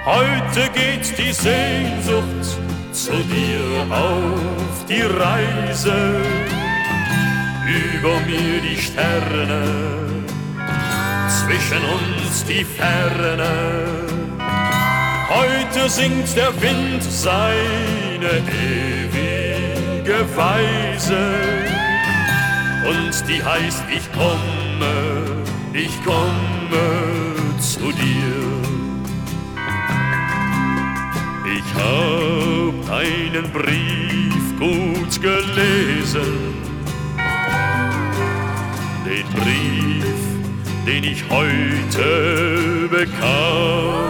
Heute geht die Sehnsucht zu dir auf die Reise, über mir die Sterne, zwischen uns die Ferne. Heute singt der Wind seine ewige Weise, und die heißt, ich komme zu dir. Ich hab deinen Brief gut gelesen, den Brief, den ich heute bekam.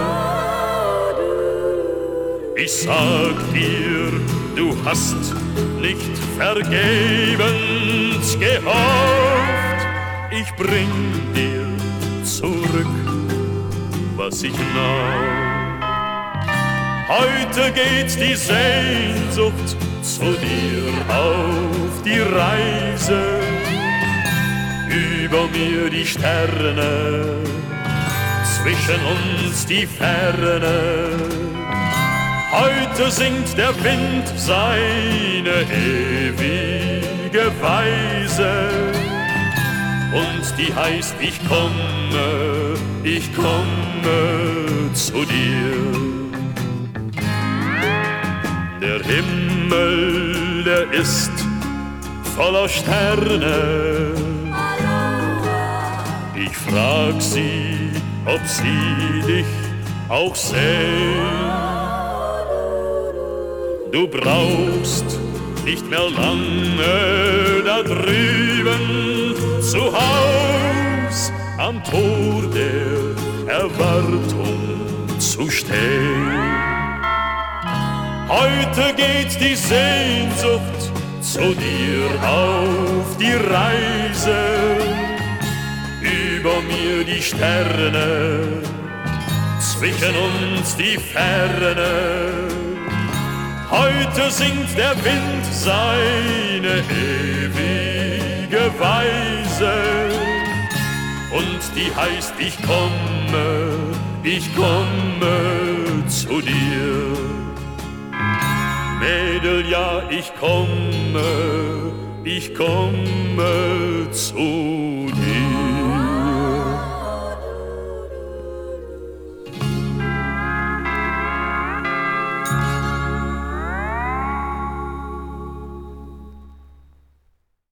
Ich sag dir, du hast nicht vergebens gehofft. Ich bring dir zurück, was ich nahm. Heute geht die Sehnsucht zu dir auf die Reise, über mir die Sterne, zwischen uns die Ferne. Heute singt der Wind seine ewige Weise, und die heißt, ich komme zu dir. Der Himmel, der ist voller Sterne. Ich frag sie, ob sie dich auch sehen. Du brauchst nicht mehr lange da drüben zu Haus am Tor der Erwartung zu stehen. Heute geht die Sehnsucht zu dir auf die Reise, über mir die Sterne, zwischen uns die Ferne. Heute singt der Wind seine ewige Weise, und die heißt, ich komme zu dir. Mädel, ja, ich komme zu